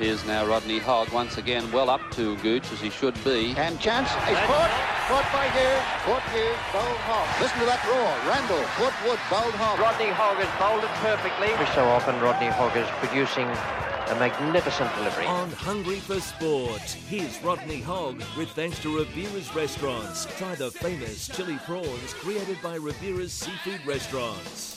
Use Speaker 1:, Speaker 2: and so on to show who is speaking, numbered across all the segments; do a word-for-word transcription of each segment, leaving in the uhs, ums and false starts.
Speaker 1: Here's now Rodney Hogg once again well up to Gooch as he should be.
Speaker 2: And chance is put. Put by Hughes. Put Hughes. Bowled Hogg. Listen to that roar. Randall. Put Wood. Bowled Hogg.
Speaker 3: Rodney Hogg has bowled it perfectly. So often Rodney Hogg is producing a magnificent delivery.
Speaker 4: On Hungry for Sport, here's Rodney Hogg with thanks to Rivera's Restaurants. Try the famous chili prawns created by Rivera's Seafood Restaurants.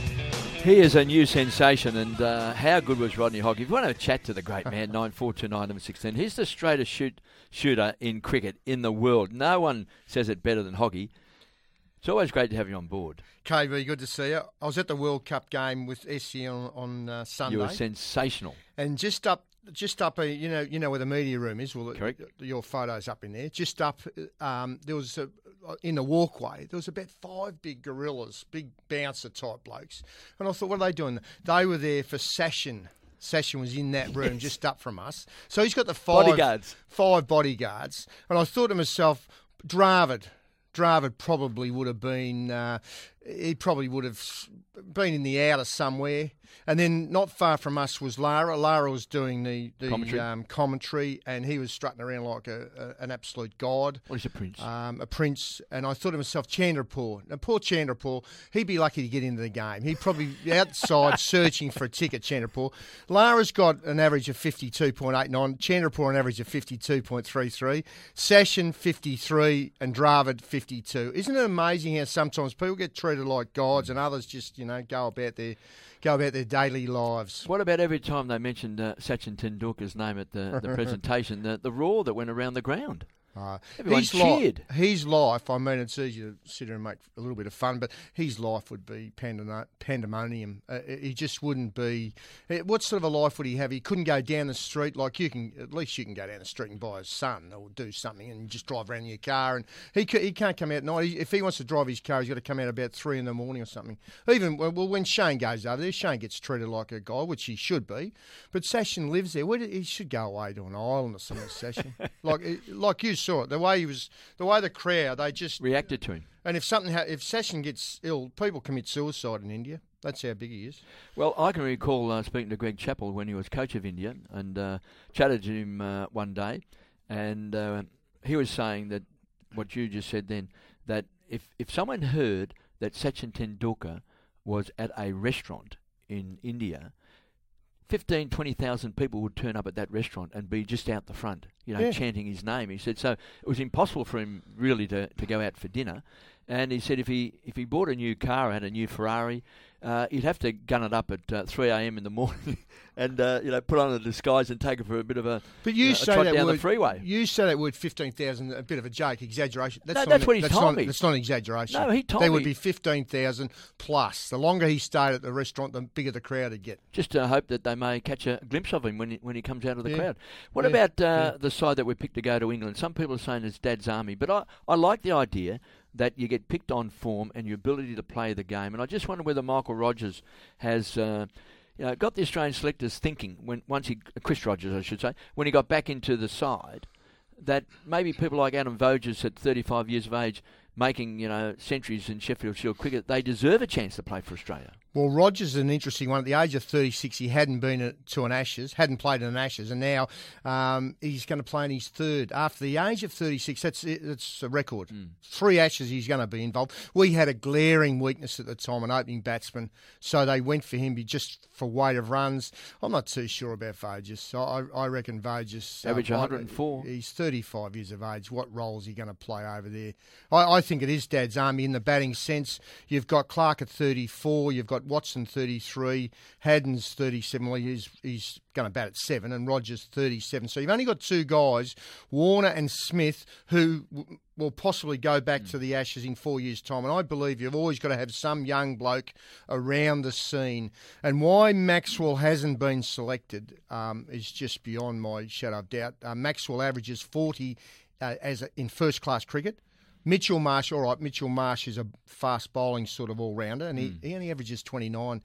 Speaker 5: He is a new sensation, and uh, how good was Rodney Hogg? If you want to chat to the great man, nine four two nine one six, he's the straightest shoot, shooter in cricket in the world. No one says it better than Hoggy. It's always great to have you on board.
Speaker 6: K V, good to see you. I was at the World Cup game with Essie on, on uh, Sunday.
Speaker 5: You were sensational.
Speaker 6: And just up, just up, uh, you know, you know where the media room is. Well,
Speaker 5: correct.
Speaker 6: Your photo's up in there. Just up, um, there was a, in the walkway. There was about five big gorillas, big bouncer type blokes. And I thought, what are they doing? They were there for Session. Session was in that room, yes. Just up from us. So he's got the five
Speaker 5: bodyguards.
Speaker 6: Five bodyguards. And I thought to myself, Dravid. Dravid probably would have been, uh, he probably would have been in the outer somewhere. And then not far from us was Lara. Lara was doing the, the
Speaker 5: commentary.
Speaker 6: Um, commentary, and he was strutting around like a, a, an absolute god.
Speaker 5: What is a prince?
Speaker 6: Um, a prince. And I thought to myself, Chandrapur. Now, poor Chandrapur, he'd be lucky to get into the game. He'd probably be outside searching for a ticket, Chandrapur. Lara's got an average of fifty-two point eight nine. Chandrapur an average of fifty-two point three three. Session fifty-three and Dravid fifty-two. Isn't it amazing how sometimes people get treated like gods and others just, you know, go about their... go about their daily lives.
Speaker 5: What about every time they mentioned uh, Sachin Tendulkar's name at the, the presentation, the, the roar that went around the ground?
Speaker 6: Uh,
Speaker 5: Everyone
Speaker 6: his
Speaker 5: cheered.
Speaker 6: Li- his life, I mean, it's easy to sit here and make a little bit of fun, but his life would be pandem- pandemonium. Uh, he just wouldn't be... What sort of a life would he have? He couldn't go down the street like you can... At least you can go down the street and buy a son or do something and just drive around in your car. And he he can't come out at night. He, if he wants to drive his car, he's got to come out about three in the morning or something. Even, well, when Shane goes over there, Shane gets treated like a guy, which he should be. But Sachin lives there. Where did, he should go away to an island or something, Sachin. like, like you saw it, the way he was... The way the crowd, they just...
Speaker 5: reacted to him.
Speaker 6: And if something, ha- if Sachin gets ill, people commit suicide in India. That's how big he is.
Speaker 5: Well, I can recall uh, speaking to Greg Chappell when he was coach of India and uh, chatted to him uh, one day, and uh, he was saying that what you just said then, that if, if someone heard that Sachin Tendulkar was at a restaurant in India, fifteen, twenty thousand people would turn up at that restaurant and be just out the front, you know,
Speaker 6: yeah.
Speaker 5: chanting his name. He said so it was impossible for him really to, to go out for dinner. And he said if he if he bought a new car, had a new Ferrari, uh, he'd have to gun it up at uh, three a.m. in the morning and uh, you know put on a disguise and take it for a bit of a,
Speaker 6: but you
Speaker 5: uh,
Speaker 6: say
Speaker 5: a trot
Speaker 6: that
Speaker 5: down
Speaker 6: word,
Speaker 5: the freeway.
Speaker 6: You say that word fifteen thousand, a bit of a joke, exaggeration. That's
Speaker 5: no,
Speaker 6: not
Speaker 5: that's
Speaker 6: an,
Speaker 5: what he
Speaker 6: that's
Speaker 5: told
Speaker 6: not,
Speaker 5: me.
Speaker 6: That's not an exaggeration.
Speaker 5: No, he told
Speaker 6: there
Speaker 5: me.
Speaker 6: would be fifteen thousand plus. The longer he stayed at the restaurant, the bigger the crowd would get.
Speaker 5: Just to hope that they may catch a glimpse of him when he, when he comes out of the
Speaker 6: yeah.
Speaker 5: crowd. What
Speaker 6: yeah.
Speaker 5: about uh,
Speaker 6: yeah.
Speaker 5: the side that we picked to go to England? Some people are saying it's Dad's Army, but I, I like the idea that you get picked on form and your ability to play the game. And I just wonder whether Michael Rogers has uh, you know, got the Australian selectors thinking, when once he, Chris Rogers I should say, when he got back into the side, that maybe people like Adam Voges at thirty-five years of age making, you know, centuries in Sheffield Shield cricket, they deserve a chance to play for Australia.
Speaker 6: Well, Rogers is an interesting one. At the age of thirty-six, he hadn't been to an Ashes, hadn't played in an Ashes, and now um, he's going to play in his third. After the age of thirty-six, that's that's a record. Mm. Three Ashes he's going to be involved. We had a glaring weakness at the time, an opening batsman, so they went for him just for weight of runs. I'm not too sure about Voges. I, I reckon Voges...
Speaker 5: Average
Speaker 6: uh,
Speaker 5: one hundred and four.
Speaker 6: He's thirty-five years of age. What role is he going to play over there? I, I think it is Dad's Army in the batting sense. You've got Clark at thirty-four, you've got Watson thirty-three, Haddon's thirty-seven, well, he's, he's going to bat at seven, and Rogers thirty-seven. So you've only got two guys, Warner and Smith, who w- will possibly go back mm. to the Ashes in four years' time. And I believe you've always got to have some young bloke around the scene. And why Maxwell hasn't been selected um, is just beyond my shadow of doubt. Uh, Maxwell averages forty uh, as a, in first-class cricket. Mitchell Marsh, all right, Mitchell Marsh is a fast bowling sort of all-rounder, and he, mm. he only averages twenty-nine.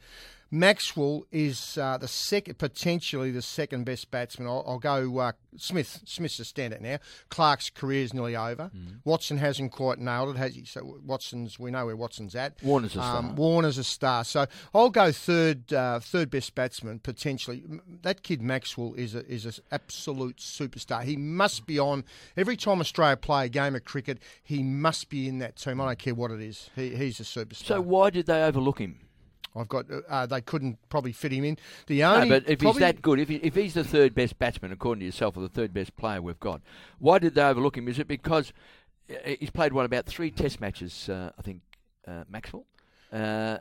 Speaker 6: Maxwell is uh, the second, potentially the second best batsman. I'll, I'll go uh, Smith. Smith's a standout now. Clark's career is nearly over. Mm. Watson hasn't quite nailed it, has he? So Watson's, we know where Watson's at.
Speaker 5: Warner's a star.
Speaker 6: Um, Warner's a star. So I'll go third, uh, third best batsman potentially. That kid Maxwell is a, is an absolute superstar. He must be on every time Australia play a game of cricket. He must be in that team. I don't care what it is. He, he's a superstar.
Speaker 5: So why did they overlook him?
Speaker 6: I've got. Uh, they couldn't probably fit him in. The only,
Speaker 5: no, but if
Speaker 6: probably,
Speaker 5: he's that good, if he, if he's the third best batsman according to yourself, or the third best player we've got, why did they overlook him? Is it because he's played what about three Test matches? Uh, I think uh, Maxwell. Uh,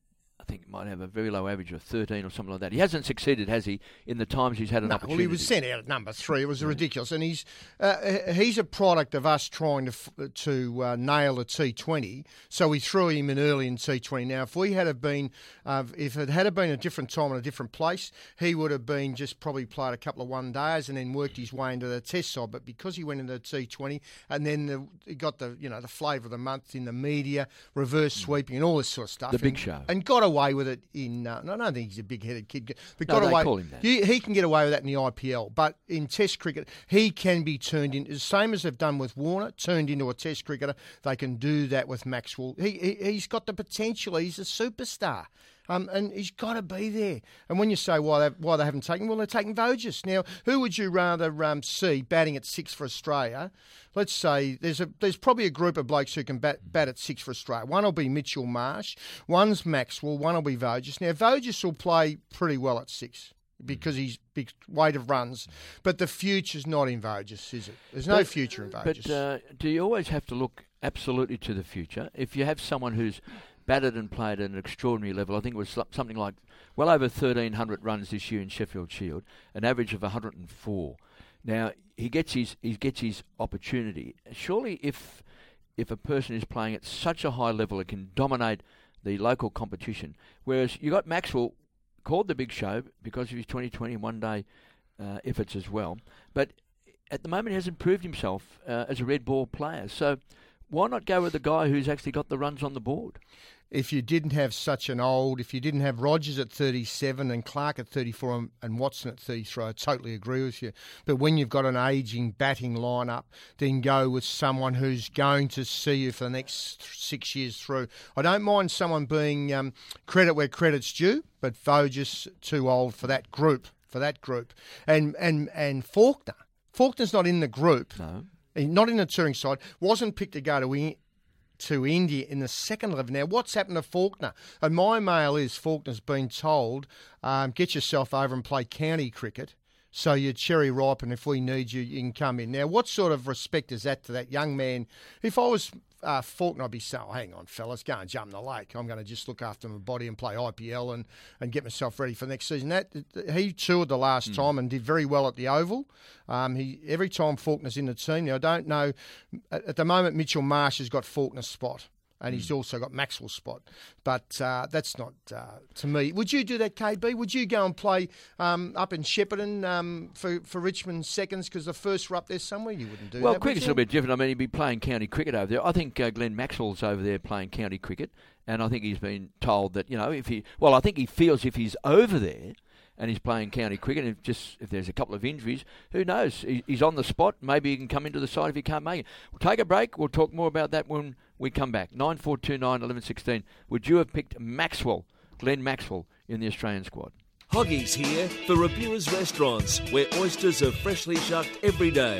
Speaker 5: I think he might have a very low average of thirteen or something like that. He hasn't succeeded, has he, in the times he's had an
Speaker 6: no,
Speaker 5: opportunity?
Speaker 6: Well, he was sent out at number three. It was yeah. ridiculous. And he's uh, he's a product of us trying to to uh, nail a T twenty. So we threw him in early in T twenty. Now, if we had have been, uh, if it had have been a different time and a different place, he would have been just probably played a couple of one days and then worked his way into the Test side. But because he went into the T twenty and then the, he got the you know the flavour of the month in the media, reverse sweeping and all this sort of stuff.
Speaker 5: The big
Speaker 6: and,
Speaker 5: show. And
Speaker 6: got away with it in. Uh, no, I don't think he's a big-headed kid, but
Speaker 5: no,
Speaker 6: got
Speaker 5: they
Speaker 6: away.
Speaker 5: Call him that.
Speaker 6: He, he can get away with that in the I P L, but in Test cricket, he can be turned into the same as they've done with Warner, turned into a Test cricketer. They can do that with Maxwell. He, he he's got the potential. He's a superstar. Um, and he's got to be there. And when you say why they, why they haven't taken, well, they're taking Voges. Now, who would you rather um, see batting at six for Australia? Let's say there's a there's probably a group of blokes who can bat, bat at six for Australia. One will be Mitchell Marsh, one's Maxwell, one will be Voges. Now, Voges will play pretty well at six because he's big weight of runs. But the future's not in Voges, is it? There's no but, future in Voges.
Speaker 5: But uh, do you always have to look absolutely to the future? If you have someone who's batted and played at an extraordinary level. I think it was something like well over thirteen hundred runs this year in Sheffield Shield, an average of one hundred four. Now he gets his he gets his opportunity. Surely, if if a person is playing at such a high level, it can dominate the local competition. Whereas you got Maxwell called the big show because of his twenty twenty one day uh, efforts as well, but at the moment he hasn't proved himself uh, as a red ball player. So why not go with the guy who's actually got the runs on the board?
Speaker 6: If you didn't have such an old, if you didn't have Rogers at thirty-seven and Clark at thirty-four and, and Watson at thirty-three, I totally agree with you. But when you've got an ageing batting lineup, then go with someone who's going to see you for the next six years through. I don't mind someone being um, credit where credit's due, but Voges too old for that group, for that group. And and and Faulkner, Faulkner's not in the group.
Speaker 5: No.
Speaker 6: Not in the touring side, wasn't picked to go to to India in the second eleven. Now, what's happened to Faulkner? And my mail is Faulkner's been told, um, get yourself over and play county cricket so you're cherry ripe, and if we need you, you can come in. Now, what sort of respect is that to that young man? If I was uh, Faulkner, I'd be saying, oh, hang on, fellas, go and jump in the lake. I'm going to just look after my body and play I P L and, and get myself ready for next season. That he toured the last mm. time and did very well at the Oval. Um, he every time Faulkner's in the team. Now, I don't know. At, at the moment, Mitchell Marsh has got Faulkner's spot. And he's also got Maxwell's spot. But uh, that's not, uh, to me. Would you do that, K B? Would you go and play um, up in Shepparton um, for, for Richmond seconds because the first were up there somewhere? You wouldn't do
Speaker 5: well,
Speaker 6: that.
Speaker 5: Well, cricket's a little bit different. I mean, he'd be playing county cricket over there. I think uh, Glenn Maxwell's over there playing county cricket. And I think he's been told that, you know, if he... Well, I think he feels if he's over there and he's playing county cricket, and if just if there's a couple of injuries, who knows? He, he's on the spot. Maybe he can come into the side if he can't make it. We'll take a break. We'll talk more about that when we come back. nine four two nine, eleven sixteen. Would you have picked Maxwell, Glenn Maxwell, in the Australian squad?
Speaker 4: Hoggy's here for Ribera's Restaurants, where oysters are freshly shucked every day.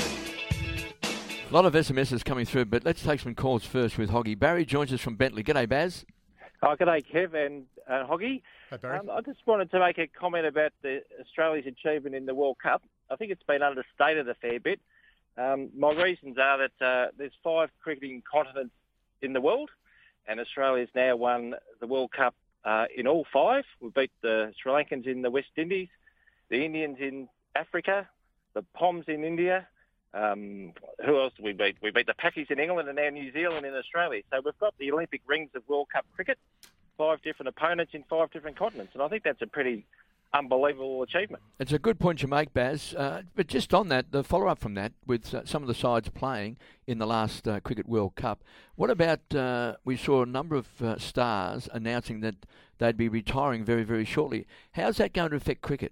Speaker 5: A lot of S M Ses coming through, but let's take some calls first with Hoggy. Barry joins us from Bentley. G'day, Baz.
Speaker 7: Oh, g'day, Kev and uh, Hoggy.
Speaker 6: Hi, Barry.
Speaker 7: Um, I just wanted to make a comment about the Australia's achievement in the World Cup. I think it's been understated a fair bit. Um, my reasons are that uh, there's five cricketing continents in the world, and Australia's now won the World Cup uh, in all five. We beat the Sri Lankans in the West Indies, the Indians in Africa, the Poms in India. Um, who else did we beat? We beat the Pakis in England and now New Zealand in Australia. So we've got the Olympic rings of World Cup cricket, five different opponents in five different continents. And I think that's a pretty unbelievable achievement.
Speaker 5: It's a good point you make, Baz. Uh, but just on that, the follow-up from that, with uh, some of the sides playing in the last uh, Cricket World Cup, what about, uh, we saw a number of uh, stars announcing that they'd be retiring very, very shortly. How's that going to affect cricket?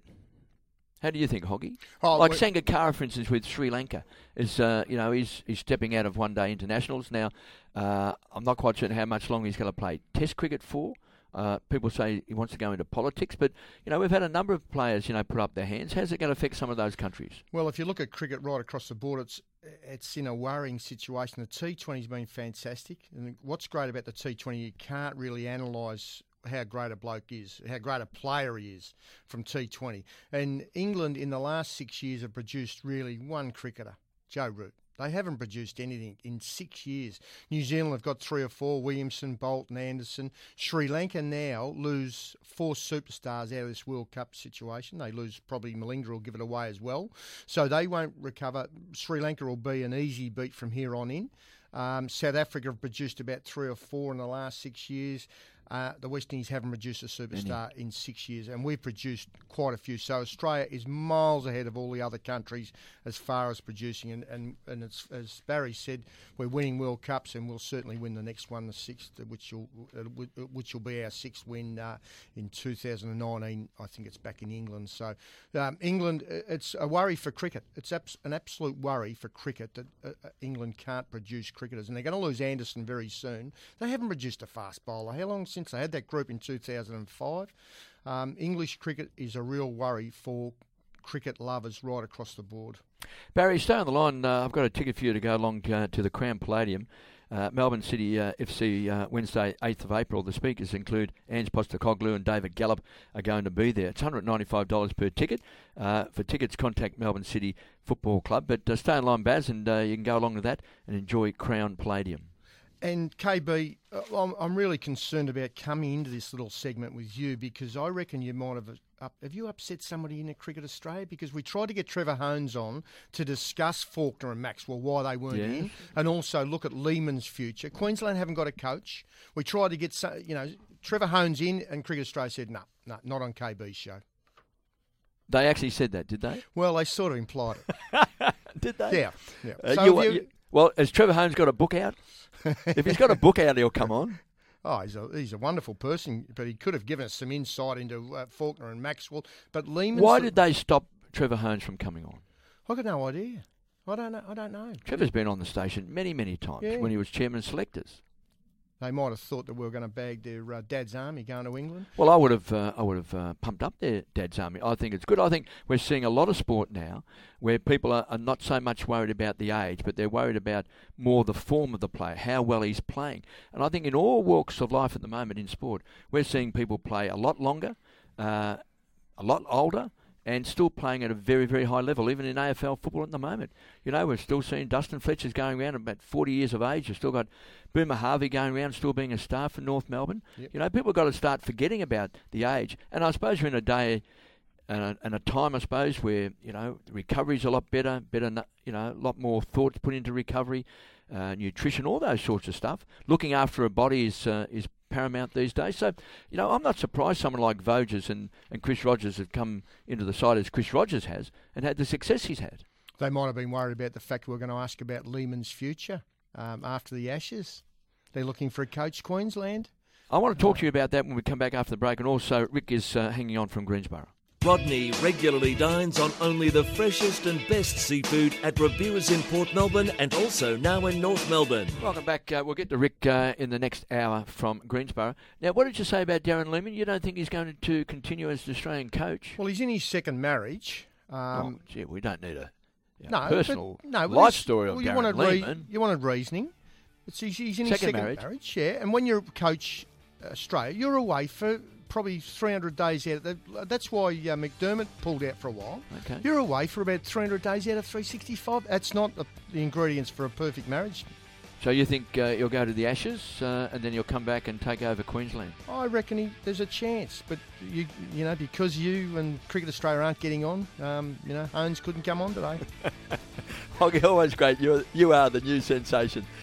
Speaker 5: How do you think, Hoggy? Oh, like Sangakkara, for instance, with Sri Lanka, is uh, you know he's he's stepping out of one-day internationals now. Uh, I'm not quite sure how much longer he's going to play Test cricket for. Uh, people say he wants to go into politics, but you know we've had a number of players you know put up their hands. How's it going to affect some of those countries?
Speaker 6: Well, if you look at cricket right across the board, it's it's in a worrying situation. The T twenty's been fantastic, and what's great about the T twenty, you can't really analyse how great a bloke is, how great a player he is from T twenty. And England in the last six years have produced really one cricketer, Joe Root. They haven't produced anything in six years. New Zealand have got three or four, Williamson, Bolton, Anderson. Sri Lanka now lose four superstars out of this World Cup situation. They lose, probably Malinga will give it away as well. So they won't recover. Sri Lanka will be an easy beat from here on in. Um, South Africa have produced about three or four in the last six years. Uh, the West Indies haven't produced a superstar Any. in six years, and we've produced quite a few. So Australia is miles ahead of all the other countries as far as producing. And, and, and it's, as Barry said, we're winning World Cups, and we'll certainly win the next one, the sixth, which will uh, which will be our sixth win uh, in two thousand nineteen. I think it's back in England. So um, England, it's a worry for cricket. It's abs- an absolute worry for cricket that uh, England can't produce cricketers, and they're going to lose Anderson very soon. They haven't produced a fast bowler. How long since they had that group in two thousand five? Um, English cricket is a real worry for cricket lovers right across the board.
Speaker 5: Barry, stay on the line. Uh, I've got a ticket for you to go along uh, to the Crown Palladium. Uh, Melbourne City uh, F C uh, Wednesday, eighth of April. The speakers include Ange Postecoglou and David Gallop are going to be there. It's one hundred ninety-five dollars per ticket. Uh, for tickets, contact Melbourne City Football Club. But uh, stay on line, Baz, and uh, you can go along to that and enjoy Crown Palladium.
Speaker 6: And K B, I'm, I'm really concerned about coming into this little segment with you because I reckon you might have up, have you upset somebody in Cricket Australia? Because we tried to get Trevor Hohns on to discuss Faulkner and Maxwell, why they weren't yeah. in, and also look at Lehman's future. Queensland haven't got a coach. We tried to get you know Trevor Hohns in, and Cricket Australia said no, no, not on K B's show.
Speaker 5: They actually said that, did they?
Speaker 6: Well, they sort of implied it.
Speaker 5: Did they?
Speaker 6: Yeah. yeah.
Speaker 5: Uh,
Speaker 6: so
Speaker 5: you,
Speaker 6: you,
Speaker 5: you, well, has Trevor Hohns got a book out? If he's got a book out, he'll come on.
Speaker 6: Oh, he's a he's a wonderful person, but he could have given us some insight into uh, Faulkner and Maxwell. But Lehman.
Speaker 5: Why did they stop Trevor Hohns from coming on?
Speaker 6: I've got no idea. I don't know. I don't know.
Speaker 5: Trevor's been on the station many, many times yeah. when he was chairman of selectors.
Speaker 6: They might have thought that we were going to bag their uh, dad's army going to England.
Speaker 5: Well, I would have, uh, I would have uh, pumped up their dad's army. I think it's good. I think we're seeing a lot of sport now where people are, are not so much worried about the age, but they're worried about more the form of the player, how well he's playing. And I think in all walks of life at the moment in sport, we're seeing people play a lot longer, uh, a lot older, and still playing at a very, very high level, even in A F L football at the moment. You know, we're still seeing Dustin Fletcher's going around at about forty years of age. You've still got Boomer Harvey going around, still being a star for North Melbourne. Yep. You know, people have got to start forgetting about the age. And I suppose we're in a day and a, and a time, I suppose, where, you know, recovery's a lot better, better, you know, a lot more thought put into recovery, uh, nutrition, all those sorts of stuff. Looking after a body is uh, is paramount these days. So, you know, I'm not surprised someone like Voges and, and Chris Rogers have come into the side as Chris Rogers has and had the success he's had.
Speaker 6: They might have been worried about the fact we we're going to ask about Lehman's future um, after the Ashes. They're looking for a coach, Queensland.
Speaker 5: I want to talk to you about that when we come back after the break, and also Rick is uh, hanging on from Greensboro.
Speaker 4: Rodney regularly dines on only the freshest and best seafood at Revera's in Port Melbourne and also now in North Melbourne.
Speaker 5: Welcome back. Uh, we'll get to Rick uh, in the next hour from Greensboro. Now, what did you say about Darren Lehmann? You don't think he's going to continue as the Australian coach?
Speaker 6: Well, he's in his second marriage. Um,
Speaker 5: oh, gee, we don't need a you
Speaker 6: know,
Speaker 5: no, personal
Speaker 6: but, no,
Speaker 5: life story of
Speaker 6: well,
Speaker 5: Darren
Speaker 6: you wanted
Speaker 5: Lehmann.
Speaker 6: Re- you wanted reasoning. It's, he's, he's in
Speaker 5: second
Speaker 6: his second
Speaker 5: marriage.
Speaker 6: marriage, yeah. And when you're a coach Australia, you're away for probably three hundred days out. Of that's why uh, McDermott pulled out for a while.
Speaker 5: Okay.
Speaker 6: You're away for about three hundred days out of three sixty-five. That's not the, the ingredients for a perfect marriage.
Speaker 5: So you think uh, you'll go to the Ashes uh, and then you'll come back and take over Queensland?
Speaker 6: I reckon he, there's a chance, but you you know because you and Cricket Australia aren't getting on, um, you know, Hohns couldn't come on today.
Speaker 5: Hoggy, always great. You you are the new sensation.